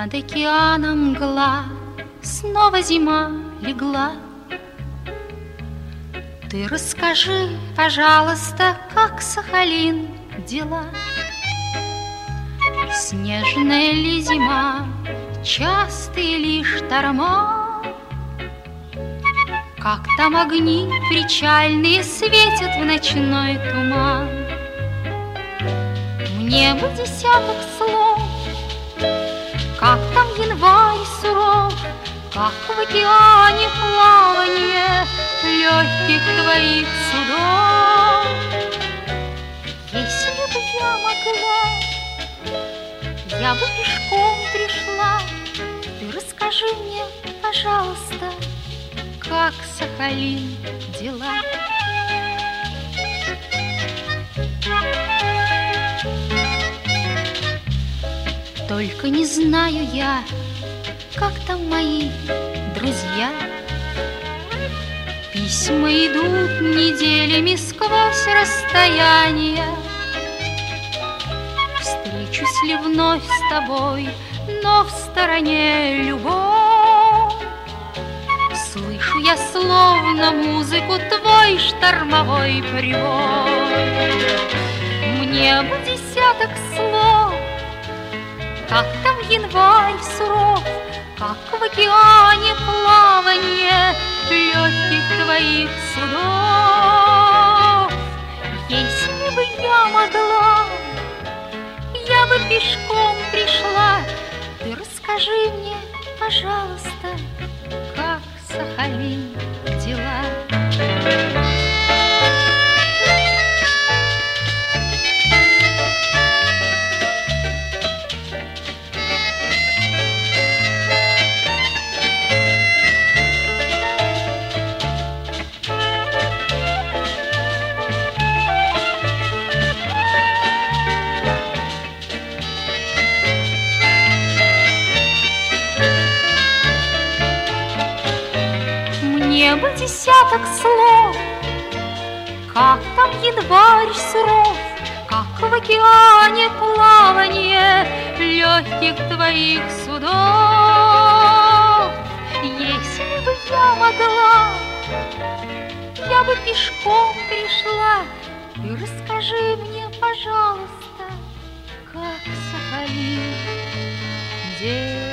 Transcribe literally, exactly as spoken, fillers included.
Над океаном мгла, снова зима легла. Ты расскажи, пожалуйста, как Сахалин дела? Снежная ли зима, частые ли шторма? Как там огни причальные светят в ночной туман? Мне бы десяток слов, как там январь суров, как в океане плаванье легких твоих судов. Если бы я могла, я бы пешком пришла. Ты расскажи мне, пожалуйста, как Сахалин дела? Только не знаю я, как там мои друзья. Письма идут неделями сквозь расстояния. Встречусь ли вновь с тобой, но в стороне любовь? Слышу я словно музыку твой штормовой прибой. Мне бы десяток слов, как там январь суров, как в океане плаванье легких твоих судов. Если бы я могла, я бы пешком пришла. Ты расскажи мне, пожалуйста, как Сахалин дела? Мне бы десяток слов, как там январь суров, как в океане плаванье легких твоих судов. Если бы я могла, я бы пешком пришла. И расскажи мне, пожалуйста, как Сахалин дела?